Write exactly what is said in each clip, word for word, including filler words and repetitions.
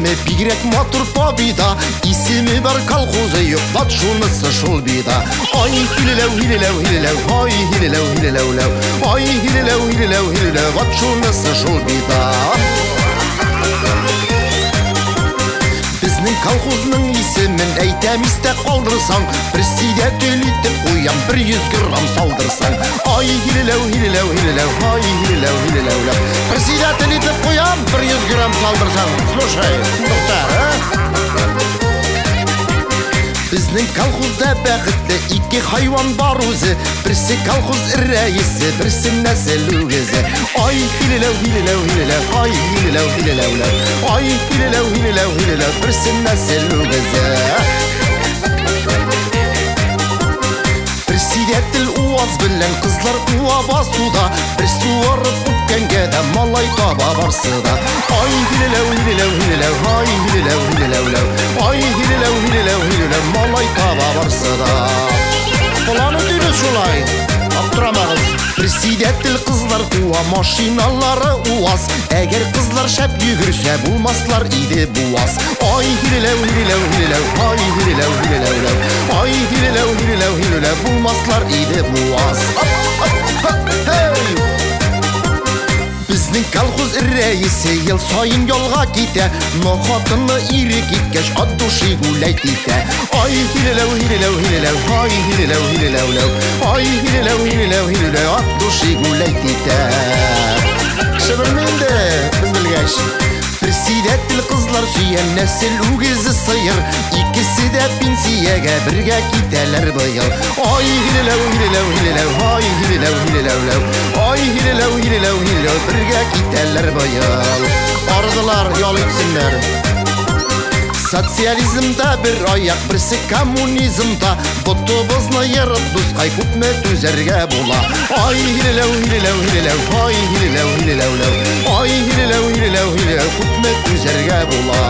Исеме бигрәк матур победа, исеме бар колхозы юклат шунысы шул бида. Ай хилеләү хилеләү хилеләү, ай хилеләү хилеләү ләү, ай хилеләү хилеләү хилеләү, вот шунысы шул бида. Безнең колхозның исемен әйтәм истә калдырсаң, председатель итеп куям бер йөз грамм салдырсаң. Ай хилеләү хилеләү хилеләү, ай хилеләү хилеләү ләү, председатель итеп куям бер йөз грамм салдырсаң. Слушай, доктор, а? Безнең колхозда бәхетле ике хайван бар үзе, берсе колхоз рәисе, берсе нәсел үгезе. Ай хилеләү хилеләү хилеләү, ай хилеләү хилеләү ләү, ай хилеләү хилеләү хилеләү, берсе нәсел үгезе. Председатель уаз белән кызлар уа басуда, бер суарып үткәнгә дә малай таба барсы да. Ай хилеләү хилеләү хилеләү, ай хилеләү хилеләү ләү, ай хилеләү хилеләү хилеләү, малай таба барсы да. Планы дөрес шулай, аптырамагыз. Председатель кызлар уа, машиналары уаз, әгәр кызлар шәп йөгерсә булмаслар иде буаз. Ай хилеләү хилеләү хилеләү, ай хилеләү хилеләү ләү, ай хилеләү хилеләү хилеләү, булмаслар иде буаз. Безнең колхоз рәисе ел сайын ялга китә, но хатыны ире киткәч ат души гүләйт итә. Ай хилеләү хилеләү хилеләү, ай хилеләү хилеләү ләү, ай хилеләү хилеләү хилеләү, ат души гүләйт итә. Кеше белмәйде, без белгәч. Председатель кызлар сөйгән нәсел үгезе сыер, икесе дә пенсиягә бергә китәләр быел. Ай хилеләү хилеләү хилеләү, ай хилеләү хилеләү ләү, ай хилеләү хилеләү хилеләү, бергә китәләр быел. Ардылар ял итсеннәр. Социализмда бер аяк, берсе коммунизмда, ботыбызны ерып дускай күпме түзәргә була. Ай хилеләү хилеләү хилеләү, ай хилеләү хилеләү ләү, ай хилеләү хилеләү хилеләү, күпме түзәргә була.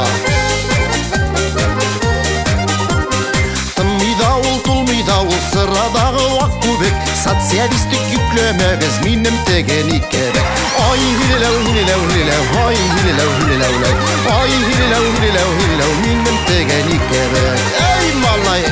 Тынмыйда ул, тулмыйда ул, sıрадагы вак күбек, социалистик йөкләмәгез минем теген икебек. Ай хилеләү хилеләү хилеләү, ай хилеләү хилеләү ләү, ай хилеләү хилеләү хилеләү, минем теген икебек. Эй малай!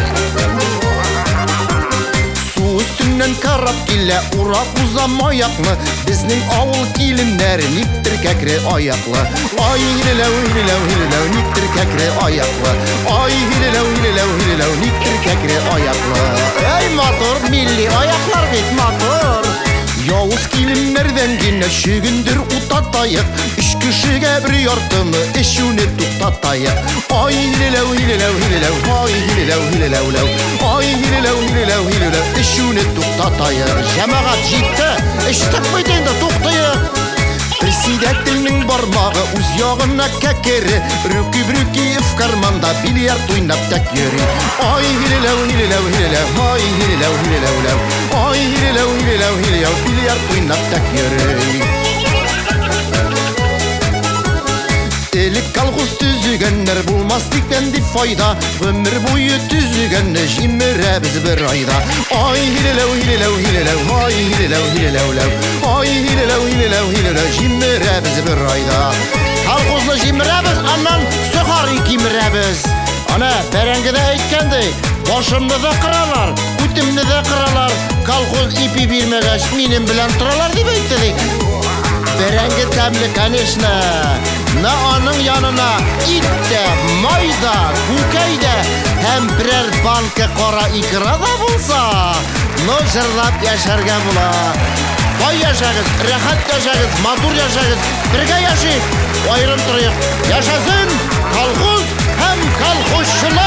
Су өстеннән карап килә, урап узам аякны, безнең авыл киленнәре никтер кәкре аяклы. Ай хилеләү хилеләү хилеләү, никтер кәкре аяклы. Ай хилеләү хилеләү хилеләү, никтер кәкре аяклы. Эй матур милли аяклар бит матур. Явыз киленнәрдән генә шөгендер утатайык, өч кешегә бер яртыны эчүне туктатайык. Ай хилеләү хилеләү хилеләү, ай хилеләү хилеләү ләү, ай хилеләү хилеләү хилеләү, эчүне туктатайык. Җәмәгать җитте, эчтек бит инде, туктыйк. Председательнең бармагы үз ягына кәкере, рүки-брүки в карманда бильярд уйнап тәк йөри. Ай хилеләү хилеләү хилеләү, ай хилеләү хилеләү ләү, ай хилеләү хилеләү хилеләү, бильярд уйнап тәк йөри. Элек колхоз төзегәннәр булмас тиктән дип файда, гомер буе төзегәнне җимерәбез бер айда. Ай хилеләү хилеләү хилеләү, ай хилеләү хилеләү ләү, ай хилеләү хилеләү хилеләү, җимерәбез бер айда. Колхозны җимерәбез, аннан сөхарый кимерәбез. Ана бәрәңгедә әйткәндәй, башымны да кыралар, күтемне дә кыралар, колхоз ипи бирмәгәч минем белән торалар дип әйтте. Бәрәңге тәмле, конечно. На аның янына ит тә, май да, күкәй дә, һәм берәр банка кара икра да булса, но җырлап яшәргә була. Бай яшәгез, рәхәт яшәгез, матур яшәгез, бергә яшик, аерым торыйк. Яшәсен колхоз һәм колхозчылар!